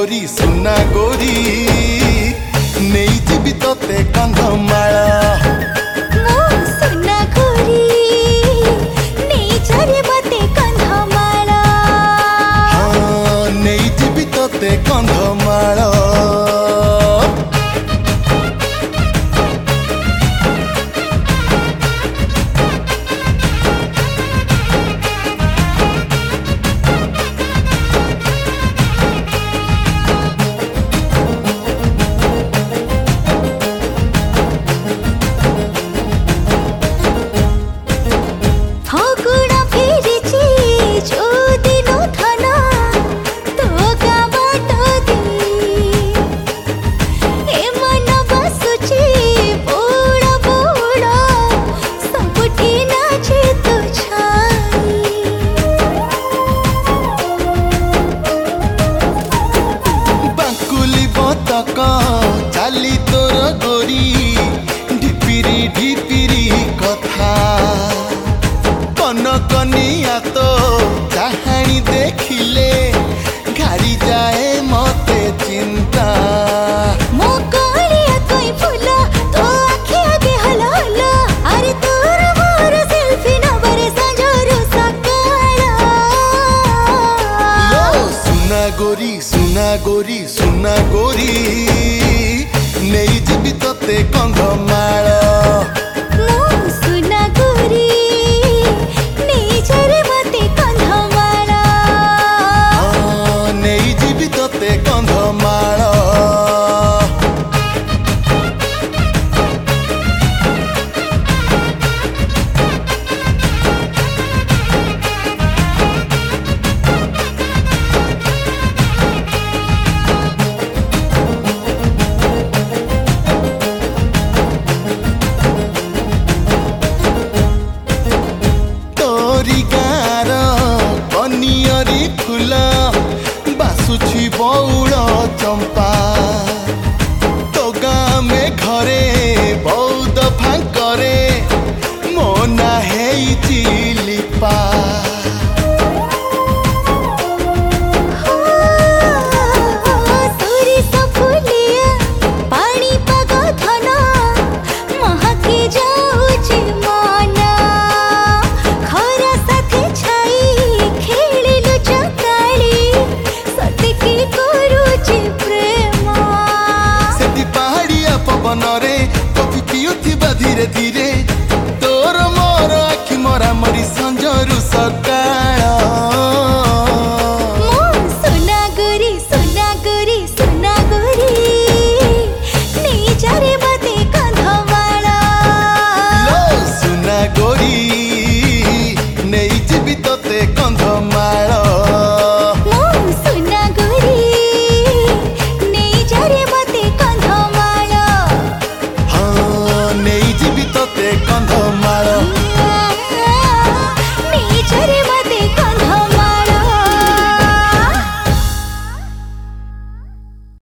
सुना गोरी नहीं जीवी तोते कंधमाल सुना गोरी नहीं चरे बते कंधमाल हाँ नहीं जीवी तोते कंधमाल चाली तोर गोरी ढिपिरी ढिपिरी कथा कनकनिया तो कहानी देखिले घारी जाए मते चिंता मो कालिया कोई फूला तो आँखें आगे हला हला अरे तोर मोर सेल्फी न बरे संजोरू सकाला सुना गोरी सुना गोरी सुना गोरी नहीं जीवी तोते कंधमाल सुना गोरी नहीं चरे बते कंधमाल नहीं जीवी तोते कंधमाल फूल बासुछि बौल चंपा तो गाँ में घरे बौद फांकरे मोना है लिपा पवन रे कॉफी पियुथिबा धीरे धीरे